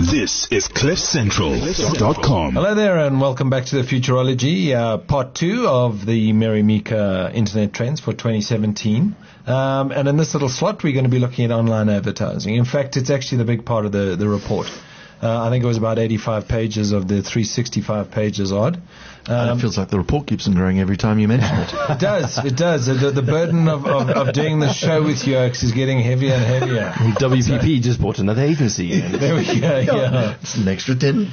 This is CliffCentral.com. Hello there and welcome back to the Futurology, part 2 of the Mary Meeker Internet Trends for 2017. And in this little slot, we're going to be looking at online advertising. In fact, it's actually the big part of the report. I think it was about 85 pages of the 365 pages odd. It feels like the report keeps on growing every time you mention it. It does. The burden of doing the show with you is getting heavier and heavier. WPP just bought another agency. There we go, yeah. It's an extra 10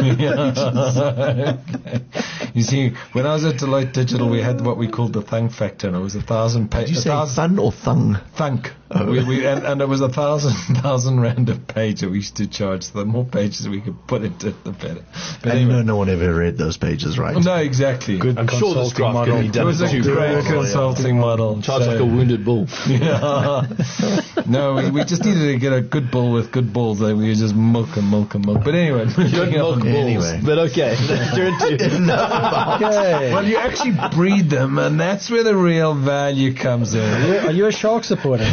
You see, when I was at Deloitte Digital, we had what we called the thunk factor, and it was 1,000 pages. Did you say thun or thung? Thunk. Oh. And it was 1,000 rand a page that we used to charge. So the more pages we could put into it, the better. But and anyway. no one ever read those pages, right? No, exactly. Good. I'm sure this graph model. can be done. It was a great consulting model. Charged like a wounded bull. Yeah. No, we just needed to get a good bull with good balls. Like we just milk. But anyway, You don't milk bulls, Anyway. but okay. Okay. Well, you actually breed them, and that's where the real value comes in. Are you a Shark supporter?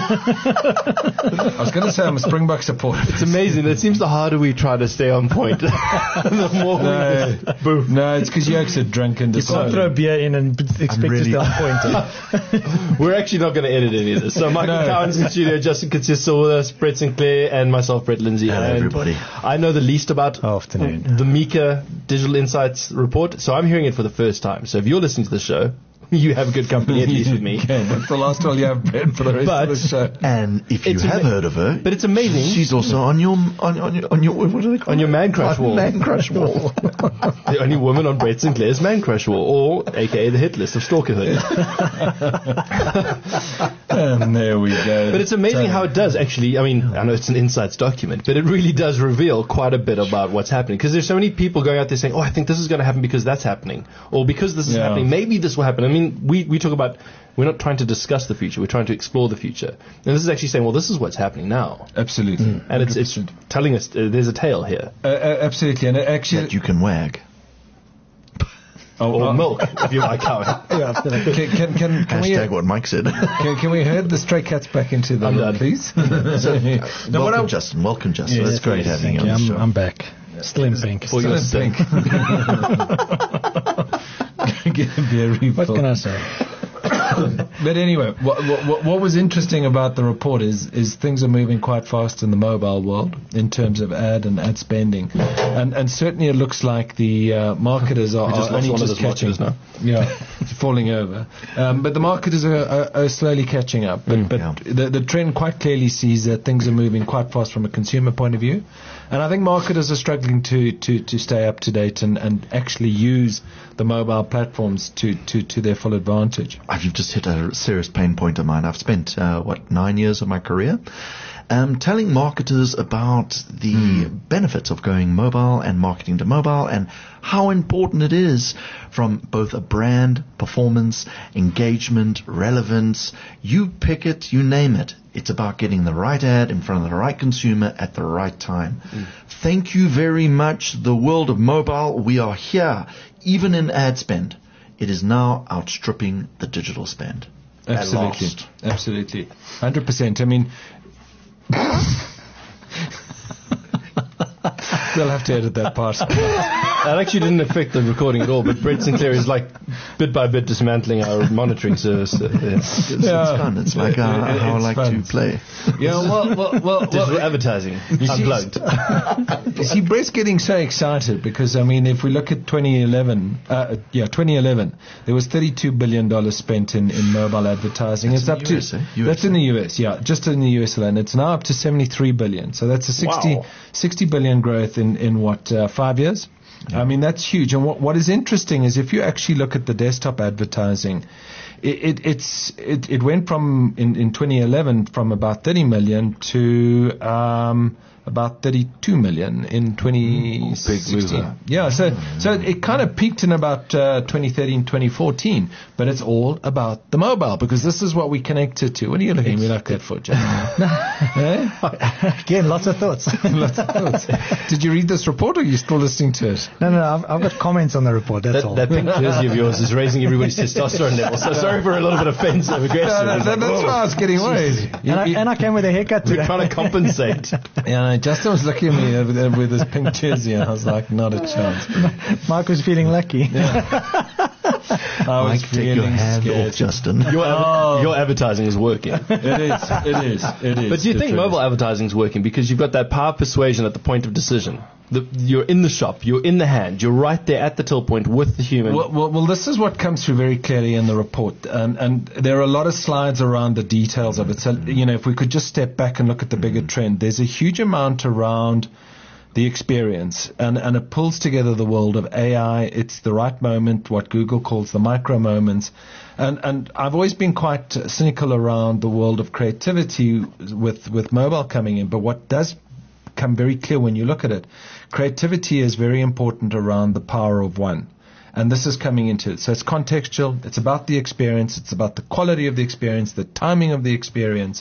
I was going to say I'm a Springbok supporter. It's amazing. It seems the harder we try to stay on point, the more No, it's because Yokes are drunk and You can't throw beer in and expect to stay on point. We're actually not going to edit any of this. So Michael Cowan's in studio, Justin Kitsisa with us, Brett Sinclair, and myself, Brett Lindsay. Hello, and everybody. I know the least about Afternoon. the Meeker Digital Insights report, so I'm hearing it for the first time. So if you're listening to the show, you have good company, at least with me. Okay, that's the last one you have, Brett, for the rest of the show. And if you have heard of her, but it's amazing. She's also on your what do they call On your man crush wall. Man crush wall. The only woman on Brett Sinclair's man crush wall, or aka the hit list of stalkerhood. And there we go. But it's amazing how it does actually. I mean, I know it's an insights document, but it really does reveal quite a bit about what's happening. Because there's so many people going out there saying, "Oh, I think this is going to happen because that's happening," or because this is happening, maybe this will happen. I mean, we talk about, we're not trying to discuss the future, we're trying to explore the future. And this is actually saying, well, this is what's happening now. Absolutely. And it's telling us there's a tale here. Absolutely. And actually, That you can wag. Or milk, if you like how. can we Hashtag what Mike said. can we herd the stray cats back into the room, please? Welcome, Justin. Welcome, Justin. Yes, It's great having you on the show. I'm back. Still in pink. For your Still in pink. Get a beer refill. What can I say? But anyway, what was interesting about the report is things are moving quite fast in the mobile world in terms of ad spending, and certainly it looks like the marketers are only just catching now. Yeah, falling over. But the marketers are slowly catching up. But the trend quite clearly sees that things are moving quite fast from a consumer point of view. And I think marketers are struggling to stay up to date and actually use the mobile platforms to their full advantage. You've just hit a serious pain point of mine. I've spent, 9 years of my career telling marketers about the benefits of going mobile and marketing to mobile and how important it is from both a brand, performance, engagement, relevance. You pick it, you name it. It's about getting the right ad in front of the right consumer at the right time. Thank you very much, the world of mobile. We are here, even in ad spend. It is now outstripping the digital spend. Absolutely. 100%. I mean, they'll have to edit that part. That actually didn't affect the recording at all, but Brett Sinclair is like bit by bit dismantling our monitoring service. It's fun. It's like how I like to play. Yeah, well, Digital advertising. Unplugged. You see, Brett's getting so excited because, I mean, if we look at 2011, there was $32 billion spent in mobile advertising. That's it's up US, to, US. That's in the US, yeah, just in the US alone. It's now up to $73 billion. So that's a 60 billion growth in 5 years? Yeah. I mean, that's huge. And what is interesting is if you actually look at the desktop advertising, it went from in 2011 from about 30 million to about 32 million in 2016. Yeah, so it kind of peaked in about 2013, 2014, but it's all about the mobile because this is what we connected to. What are you looking at me like that for, Jack? Again, lots of thoughts. Did you read this report or are you still listening to it? No, I've got comments on the report, that's all. That pink jersey of yours is raising everybody's testosterone level, so sorry for a little bit offensive aggressive. That's why I was getting worried. And I came with a haircut today. We're trying to compensate. Yeah, Justin was looking at me with his pink jersey, and I was like, not a chance. Mark was feeling lucky. I was Mike, take your hand scared. off, Justin. Your advertising is working. It is. But do you think mobile advertising is working because you've got that power of persuasion at the point of decision? You're in the shop, you're in the hand, you're right there at the till point with the human. Well, this is what comes through very clearly in the report, and there are a lot of slides around the details of it. So, if we could just step back and look at the bigger trend, there's a huge amount around the experience, and it pulls together the world of AI. It's the right moment, what Google calls the micro moments. And I've always been quite cynical around the world of creativity with mobile coming in, but what does come very clear when you look at it, creativity is very important around the power of one. And this is coming into it. So it's contextual, it's about the experience, it's about the quality of the experience, the timing of the experience,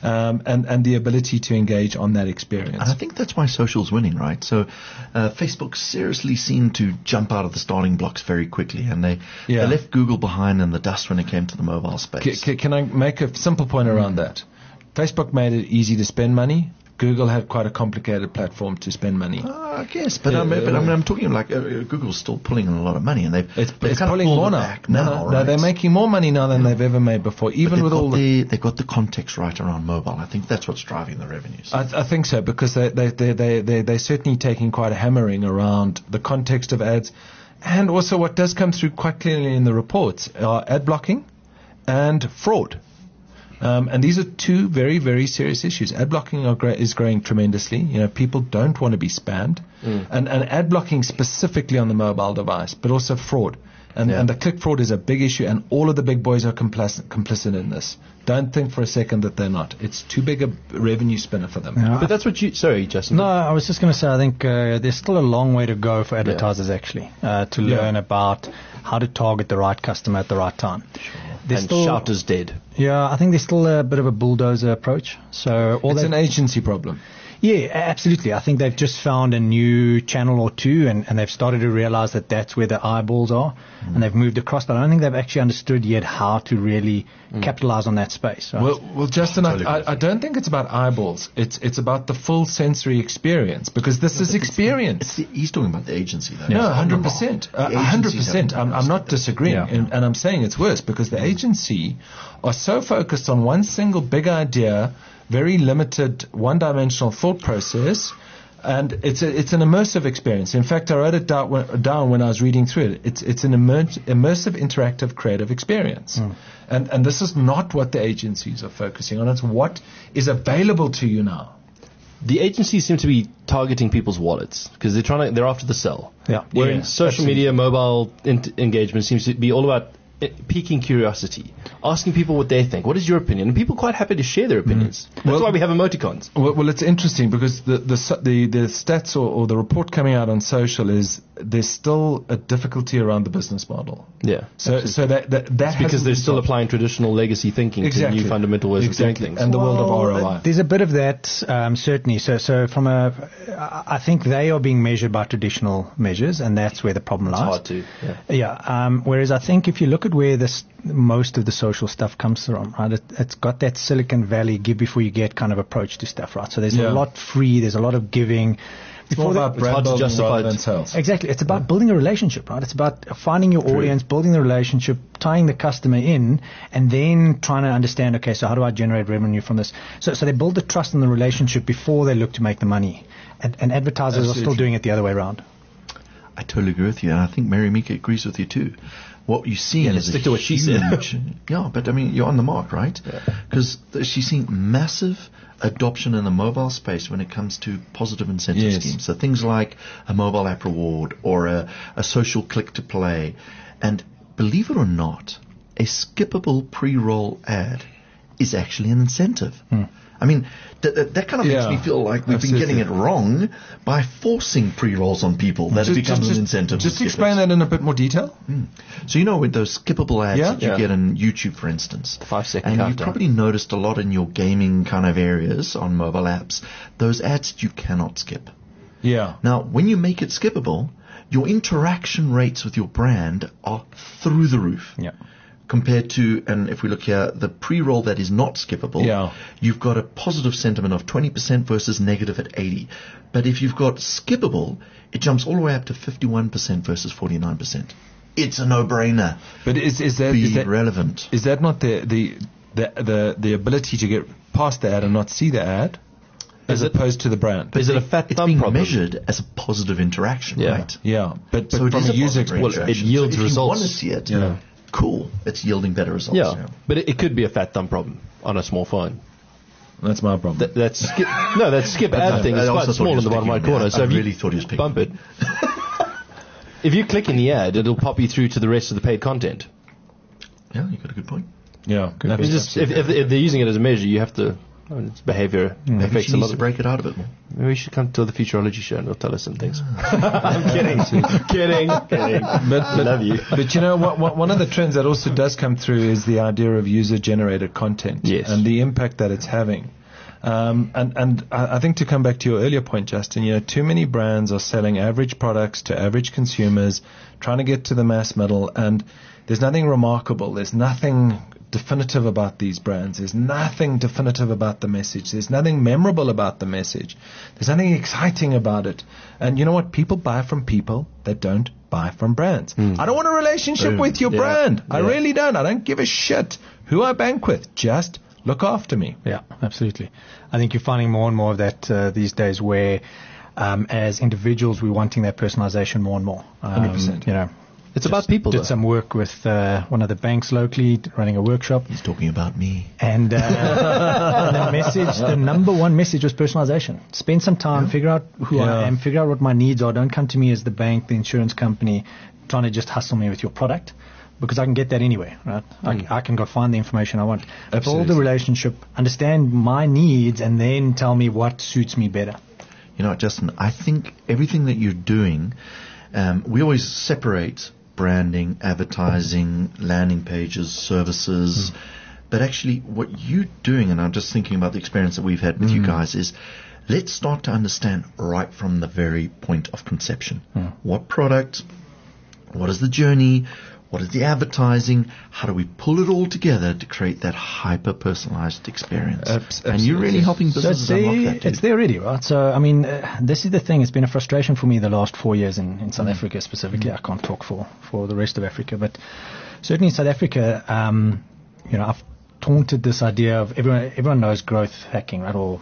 and the ability to engage on that experience. And I think that's why social's winning, right? So Facebook seriously seemed to jump out of the starting blocks very quickly, and they left Google behind in the dust when it came to the mobile space. Can I make a simple point around that? Facebook made it easy to spend money. Google had quite a complicated platform to spend money. I guess, but I'm talking like Google's still pulling in a lot of money, and they've it's pulling more now. No, they're making more money now than they've ever made before. Even with all they got the context right around mobile. I think that's what's driving the revenues. I think so, because they're certainly taking quite a hammering around the context of ads, and also what does come through quite clearly in the reports are ad blocking and fraud. And these are two very, very serious issues. Ad blocking is growing tremendously. People don't want to be spammed. And ad blocking specifically on the mobile device, but also fraud. And the click fraud is a big issue, and all of the big boys are complicit in this. Don't think for a second that they're not. It's too big a revenue spinner for them. Yeah. But that's what Sorry, Justin. No, I was just going to say, I think there's still a long way to go for advertisers, actually, to learn about how to target the right customer at the right time. And shout is dead. Yeah, I think there's still a bit of a bulldozer approach. So it's an agency problem. Yeah, absolutely. I think they've just found a new channel or two, and they've started to realize that that's where the eyeballs are, and they've moved across. But I don't think they've actually understood yet how to really capitalize on that space. Right? Well, Justin, I don't think it's about eyeballs. It's about the full sensory experience, because this is experience. He's talking about the agency, though. No, 100%. 100%. I'm not disagreeing, and I'm saying it's worse, because the agency are so focused on one single big idea, very limited, one-dimensional thought process, and it's an immersive experience. In fact, I wrote it down when I was reading through it. It's an immersive, interactive, creative experience. And this is not what the agencies are focusing on. It's what is available to you now. The agencies seem to be targeting people's wallets because they're after the sell. Yeah. Where in social media, mobile engagement seems to be all about piquing curiosity, asking people what they think. What is your opinion? And people are quite happy to share their opinions. That's why we have emoticons. Well, it's interesting because the stats or the report coming out on social is there's still a difficulty around the business model. Yeah. So that's because they're still applying traditional legacy thinking to new fundamental ways of doing things. And the world of ROI. There's a bit of that, certainly. So I think they are being measured by traditional measures, and that's where the problem lies. It's hard to. Whereas I think if you look at where most of the social stuff comes from, right? It's got that Silicon Valley give before you get kind of approach to stuff, right? So there's a lot free, there's a lot of giving. It's about brand building rather than sales. Exactly. It's about building a relationship, right? It's about finding your audience, building the relationship, tying the customer in, and then trying to understand, okay, so how do I generate revenue from this? So they build the trust in the relationship before they look to make the money. And advertisers are still doing it the other way around. I totally agree with you, and I think Mary Mika agrees with you too. What you're seeing is stick to what she said. Yeah, but I mean, you're on the mark, right? Because she's seeing massive adoption in the mobile space when it comes to positive incentive schemes. So things like a mobile app reward or a social click to play. And believe it or not, a skippable pre-roll ad is actually an incentive. I mean, that kind of makes me feel like we've been getting it wrong by forcing pre-rolls on people that it becomes an incentive. Just explain that in a bit more detail. So with those skippable ads that you get on YouTube, for instance, 5-second and countdown. you've probably noticed a lot in your gaming kind of areas on mobile apps, those ads that you cannot skip. Yeah. Now, when you make it skippable, your interaction rates with your brand are through the roof. Yeah. compared to, and if we look here, the pre-roll that is not skippable, you've got a positive sentiment of 20% versus negative at 80. But if you've got skippable, it jumps all the way up to 51% versus 49%. It's a no-brainer. But is that relevant? Is that not the ability to get past the ad and not see the ad, as opposed to the brand? Is it a fat thumb being problem? measured as a positive interaction, right? Yeah, but so from a user experience, it yields so if results. you want to see it, cool, it's yielding better results. Yeah, but it could be a fat thumb problem on a small phone. That's my problem. That skip ad thing is quite small in the bottom right corner. So I if really you thought he was picking bump it. If you click in the ad, it'll pop you through to the rest of the paid content. Yeah, you got a good point. Yeah, if they're using it as a measure, you have to. It's behavior affects a lot. To break it out a bit more. Maybe we should come to the Futurology show and they'll tell us some things. I'm kidding. But love you. But you know what? One of the trends that also does come through is the idea of user-generated content, and the impact that it's having. And I think to come back to your earlier point, Justin, you know, too many brands are selling average products to average consumers, trying to get to the mass middle, and there's nothing remarkable. There's nothing definitive about these brands. There's nothing definitive about the message. There's nothing memorable about the message. There's nothing exciting about it. And you know what? People buy from people that don't buy from brands. I don't want a relationship with your brand. I really don't. I don't give a shit who I bank with. Just look after me. Yeah, absolutely. I think you're finding more and more of that these days where as individuals we're wanting that personalization more and more. 100%. You know, it's about people. Did some work with one of the banks locally, running a workshop. He's talking about me. And the number one message was personalization. Spend some time, figure out who I am, figure out what my needs are. Don't come to me as the bank, the insurance company, trying to just hustle me with your product, because I can get that anywhere, right? I can go find the information I want. Build the relationship, understand my needs, and then tell me what suits me better. You know, Justin, I think everything that you're doing, we always separate branding, advertising, landing pages, services. But actually what you're doing, and I'm just thinking about the experience that we've had with you guys, is let's start to understand right from the very point of conception. What product, what is the journey, what is the advertising, how do we pull it all together to create that hyper-personalized experience? And you're really helping businesses unlock that too. It's there already, right? So, I mean, this is the thing. It's been a frustration for me the last 4 years in South Africa specifically. I can't talk for the rest of Africa, but certainly in South Africa, you know, I've taunted this idea of everyone knows growth hacking, right? Or,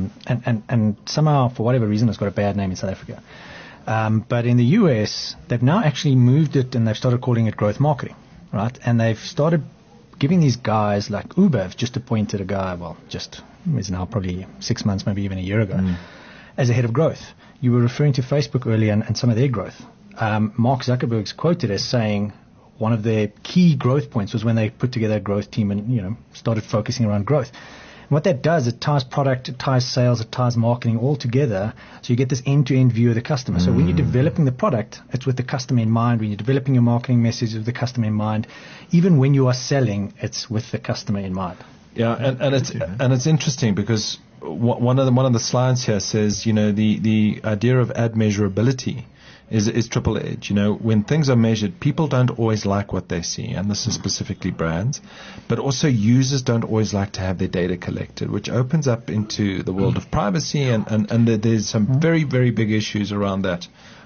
and somehow, for whatever reason, it's got a bad name in South Africa. But in the US, they've now actually moved it and they've started calling it growth marketing, right? And they've started giving these guys, like Uber have just appointed a guy, he's now probably 6 months, maybe even a year ago, as a head of growth. You were referring to Facebook earlier and some of their growth. Mark Zuckerberg's quoted as saying one of their key growth points was when they put together a growth team and, you know, started focusing around growth. What that does, it ties product, it ties sales, it ties marketing all together, so you get this end-to-end view of the customer. So when you're developing the product, it's with the customer in mind. When you're developing your marketing message, with the customer in mind. Even when you are selling, it's with the customer in mind. Yeah, and it's interesting because one of the slides here says, you know, the idea of ad measurability is triple edge. You know, when things are measured, people don't always like what they see, and this is specifically brands, but also users don't always like to have their data collected, which opens up into the world of privacy, and there's some very, very big issues around that.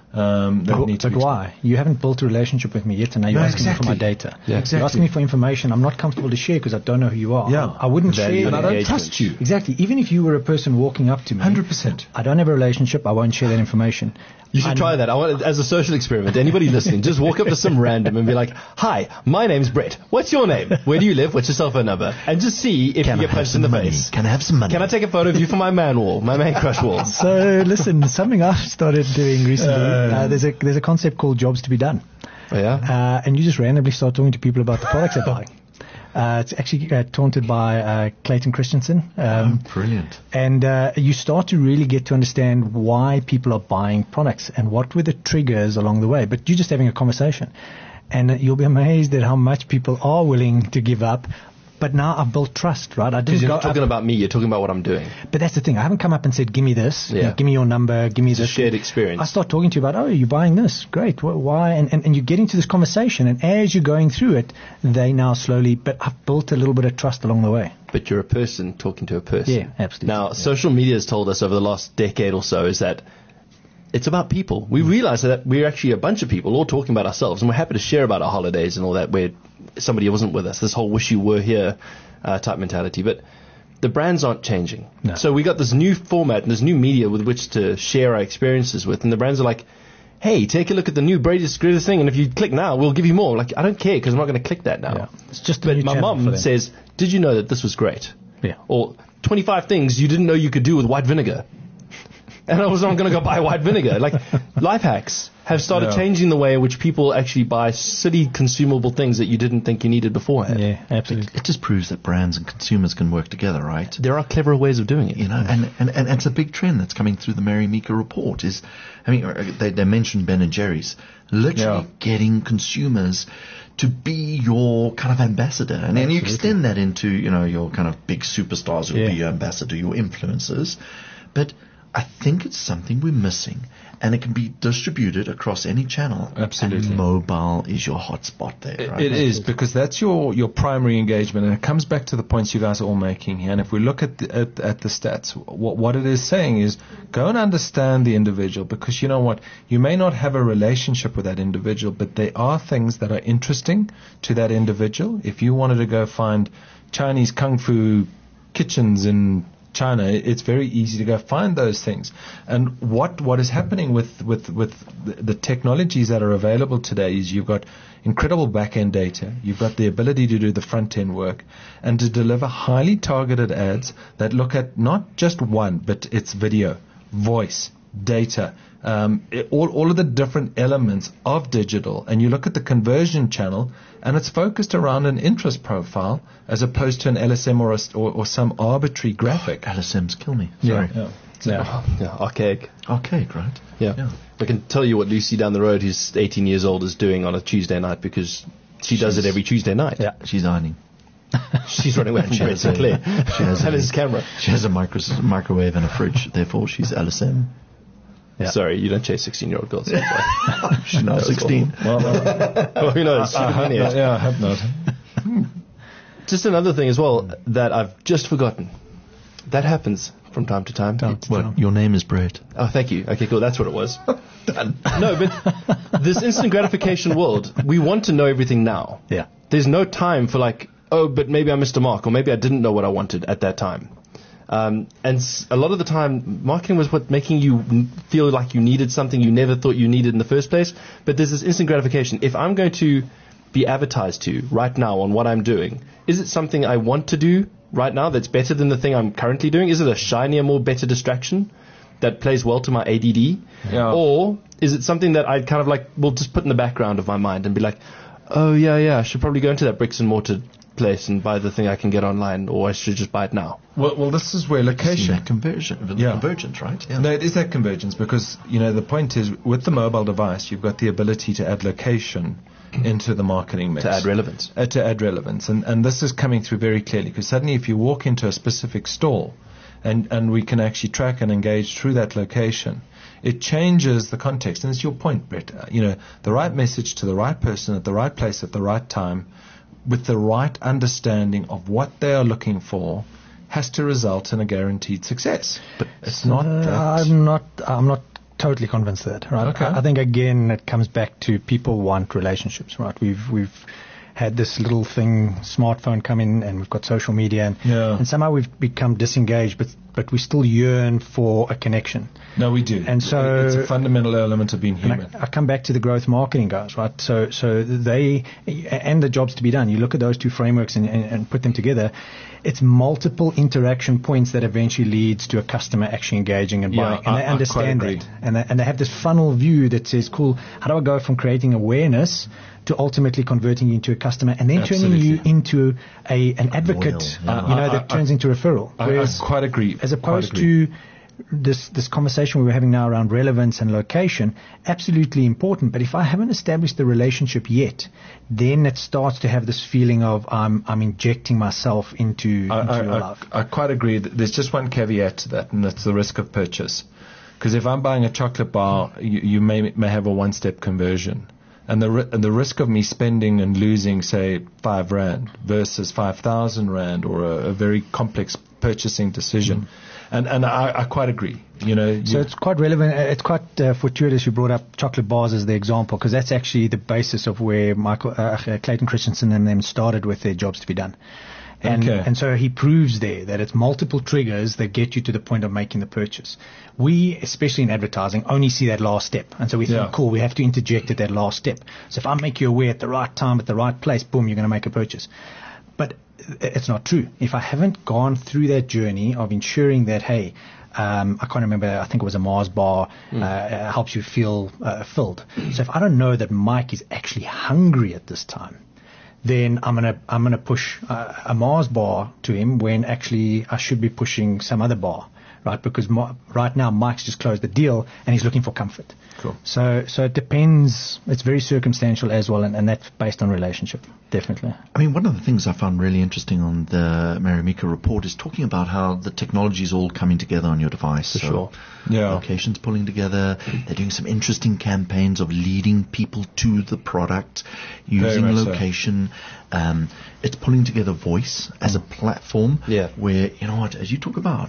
But why? You haven't built a relationship with me yet, and now you're asking me for my data. Yeah, exactly. You're asking me for information I'm not comfortable to share because I don't know who you are. Yeah. I wouldn't share, and I don't trust you. Exactly. Even if you were a person walking up to me, 100%. I don't have a relationship. I won't share that information. You should try that. I want as a social experiment. Anybody listening, just walk up to some random and be like, "Hi, my name's Brett. What's your name? Where do you live? What's your cell phone number?" And just see if you get punched in the face. Can I have some money? Can I take a photo of you for my man wall, my man crush wall? So listen, something I've started doing recently. There's a concept called jobs to be done. Oh, yeah. And you just randomly start talking to people about the products they're buying. It's actually taunted by Clayton Christensen. Brilliant. And you start to really get to understand why people are buying products and what were the triggers along the way. But you're just having a conversation. And you'll be amazed at how much people are willing to give up. But now I've built trust, right? I Because didn't you're go not talking up, about me, you're talking about what I'm doing. but that's the thing. I haven't come up and said, give me this, Yeah. give me your number, give me It's a this. shared experience. I start talking to you about, oh, you're buying this. Great. Why? And you get into this conversation. And as you're going through it, they now slowly, but I've built a little bit of trust along the way. But you're a person talking to a person. Yeah, absolutely. Now, social media has told us over the last decade or so is that it's about people. We realize that we're actually a bunch of people all talking about ourselves, and we're happy to share about our holidays and all that where somebody wasn't with us, this whole wish you were here type mentality. But the brands aren't changing. No. So we got this new format and this new media with which to share our experiences with, and the brands are like, hey, take a look at the new greatest thing, and if you click now, we'll give you more. Like, I don't care because I'm not going to click that now. Yeah. It's just a But new my channel for mum them. says, did you know that this was great? Yeah. Or 25 things you didn't know you could do with white vinegar. And I was not going to go buy white vinegar. Like, life hacks have started changing the way in which people actually buy silly consumable things that you didn't think you needed beforehand. Yeah, absolutely. It just proves that brands and consumers can work together, right? There are cleverer ways of doing it. You know, and it's a big trend that's coming through the Mary Meeker report. Is, I mean, they mentioned Ben and Jerry's, literally getting consumers to be your kind of ambassador, and then you extend that into, you know, your kind of big superstars who will be your ambassador, your influencers. But I think it's something we're missing, and it can be distributed across any channel. Absolutely. And mobile is your hotspot there, right? It is, because that's your primary engagement, and it comes back to the points you guys are all making here. And if we look at the stats, what it is saying is go and understand the individual, because you know what? You may not have a relationship with that individual, but there are things that are interesting to that individual. If you wanted to go find Chinese kung fu kitchens in China, it's very easy to go find those things. And what is happening with the technologies that are available today is you've got incredible back-end data, you've got the ability to do the front-end work, and to deliver highly targeted ads that look at not just one, but it's video, voice, data, all of the different elements of digital, and you look at the conversion channel, and it's focused around an interest profile as opposed to an LSM or some arbitrary graphic. LSMs kill me. Sorry. Archaic. Archaic, right? Yeah. I can tell you what Lucy down the road, who's 18 years old, is doing on a Tuesday night, because she does it every Tuesday night. Yeah, she's ironing. She's running away from Brett Sinclair. And his camera. She has a microwave and a fridge, therefore she's LSM. Yeah. Sorry, you don't chase 16-year-old girls. She's now 16. Well, who knows? I hope not. Just another thing as well that I've just forgotten. That happens from time to time. Well, your name is Brett. Oh, thank you. Okay, cool. That's what it was. Done. No, but this instant gratification world, we want to know everything now. Yeah. There's no time for like, oh, but maybe I missed a mark, or maybe I didn't know what I wanted at that time. And a lot of the time, marketing was what making you feel like you needed something you never thought you needed in the first place. But there's this instant gratification. If I'm going to be advertised to right now on what I'm doing, is it something I want to do right now that's better than the thing I'm currently doing? Is it a shinier, more better distraction that plays well to my ADD? Yeah. Or is it something that I kind of like will just put in the background of my mind and be like, oh, yeah, I should probably go into that bricks and mortar place and buy the thing I can get online, or I should just buy it now? Well, this is where location. That convergence, right? Yeah. No, it is that convergence, because, you know, the point is with the mobile device, you've got the ability to add location into the marketing mix. To add relevance. To add relevance. And this is coming through very clearly, because suddenly if you walk into a specific stall and we can actually track and engage through that location, it changes the context. And it's your point, Brett. You know, the right message to the right person at the right place at the right time with the right understanding of what they are looking for has to result in a guaranteed success. But it's not that. I'm not totally convinced of that, right? Okay. I think again it comes back to people want relationships, right? We've had this little thing, smartphone come in, and we've got social media, and somehow we've become disengaged, but we still yearn for a connection. No, we do. And so it's a fundamental element of being human. I come back to the growth marketing guys, right? So they, and the jobs to be done, you look at those two frameworks and put them together, it's multiple interaction points that eventually leads to a customer actually engaging and buying. And they understand that. And they have this funnel view that says, cool, how do I go from creating awareness to ultimately converting you into a customer and then turning you into an advocate, that turns into referral. I quite agree. As opposed to this conversation we were having now around relevance and location, absolutely important. But if I haven't established the relationship yet, then it starts to have this feeling of I'm injecting myself into your life. I quite agree. There's just one caveat to that, and that's the risk of purchase. Because if I'm buying a chocolate bar, you may have a one-step conversion. And the risk of me spending and losing, say, 5 Rand versus 5,000 Rand, or a very complex purchasing decision. And I quite agree. So it's quite relevant. It's quite fortuitous you brought up chocolate bars as the example, because that's actually the basis of where Clayton Christensen and them started with their jobs to be done. And so he proves there that it's multiple triggers that get you to the point of making the purchase. We, especially in advertising, only see that last step. And so we think, cool, we have to interject at that last step. So if I make you aware at the right time, at the right place, boom, you're going to make a purchase. But it's not true. If I haven't gone through that journey of ensuring that, hey, I can't remember, I think it was a Mars bar, helps you feel filled. So if I don't know that Mike is actually hungry at this time, then I'm gonna push a Mars bar to him when actually I should be pushing some other bar, right? Because right now Mike's just closed the deal and he's looking for comfort. Cool. So it depends. It's very circumstantial as well, and that's based on relationship, definitely. I mean, one of the things I found really interesting on the Marimekko report is talking about how the technology is all coming together on your device. For sure. Yeah. Locations pulling together. They're doing some interesting campaigns of leading people to the product using location. It's pulling together voice as a platform where, as you talk about,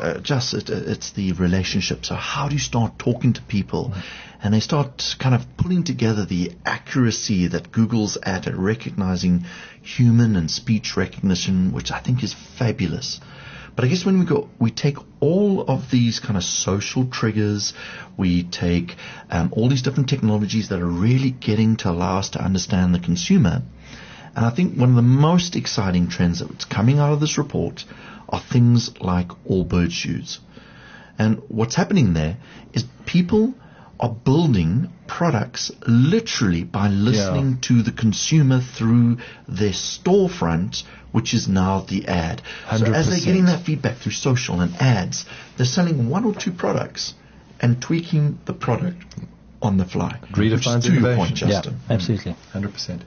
it's the relationship. So how do you start talking to people? And they start kind of pulling together the accuracy that Google's at recognizing human and speech recognition, which I think is fabulous. But I guess when we take all of these kind of social triggers, we take all these different technologies that are really getting to allow us to understand the consumer. And I think one of the most exciting trends that's coming out of this report are things like all bird shoes. And what's happening there is people are building products literally by listening to the consumer through their storefront, which is now the ad. 100%. So as they're getting that feedback through social and ads, they're selling 1 or 2 products and tweaking the product on the fly. Redefines to your point, Justin. Yeah, absolutely. 100%.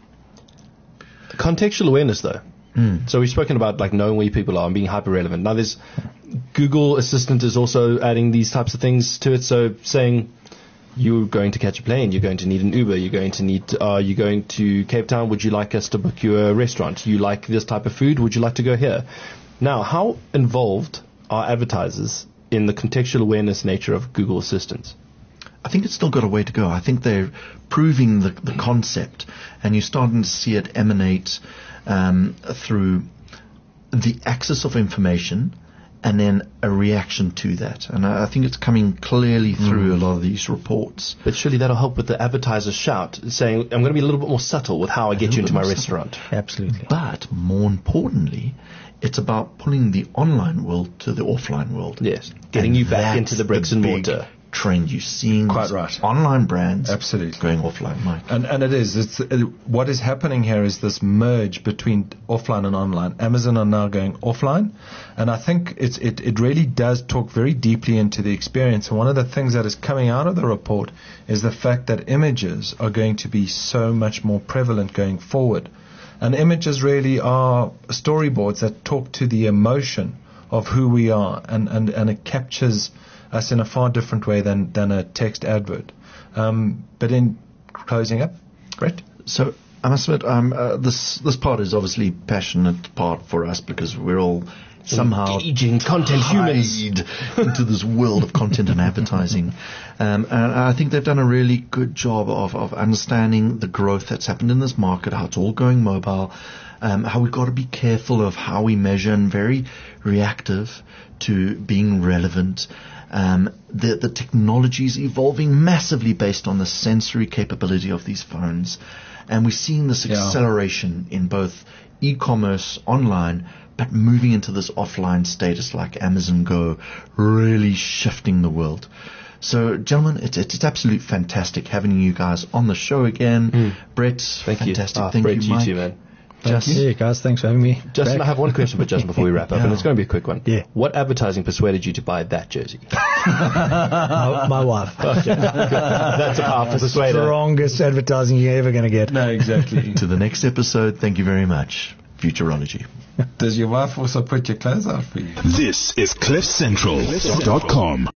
Contextual awareness, though. So we've spoken about like knowing where people are and being hyper relevant. Now there's Google Assistant is also adding these types of things to it. So saying you're going to catch a plane, you're going to need an Uber, you're going to Cape Town, would you like us to book you a restaurant? You like this type of food, would you like to go here? Now, how involved are advertisers in the contextual awareness nature of Google Assistant? I think it's still got a way to go. I think they're proving the concept, and you're starting to see it emanate through the access of information and then a reaction to that. And I think it's coming clearly through a lot of these reports. But surely that'll help with the advertiser's shout, saying, I'm going to be a little bit more subtle with how I get you into my restaurant. Absolutely. But more importantly, it's about pulling the online world to the offline world. Yes. Getting you back into the bricks and mortar trend. You're seeing quite right. Online brands absolutely going offline, Mike. And it is. What is happening here is this merge between offline and online. Amazon are now going offline, and I think it really does talk very deeply into the experience. And one of the things that is coming out of the report is the fact that images are going to be so much more prevalent going forward. And images really are storyboards that talk to the emotion of who we are, and it captures us in a far different way than a text advert. But in closing up, Brett? So I must admit, this part is obviously passionate part for us because we're all somehow engaging content humans into this world of content and advertising. And I think they've done a really good job of understanding the growth that's happened in this market, how it's all going mobile, how we've got to be careful of how we measure and very reactive to being relevant. The technology is evolving massively based on the sensory capability of these phones. And we're seeing this acceleration in both e-commerce, online, but moving into this offline status like Amazon Go, really shifting the world. So, gentlemen, it's absolutely fantastic having you guys on the show again. Brett, thank fantastic. You. Thank Brett, you, Mike. You too, man. Yeah, guys, thanks for having me. Justin, back. I have one question for Justin before we wrap up, and it's going to be a quick one. Yeah. What advertising persuaded you to buy that jersey? my wife. Okay, good. That's a powerful persuader. Strongest advertising you're ever going to get. No, exactly. To the next episode, thank you very much. Futurology. Does your wife also put your clothes out for you? This is CliffCentral.com.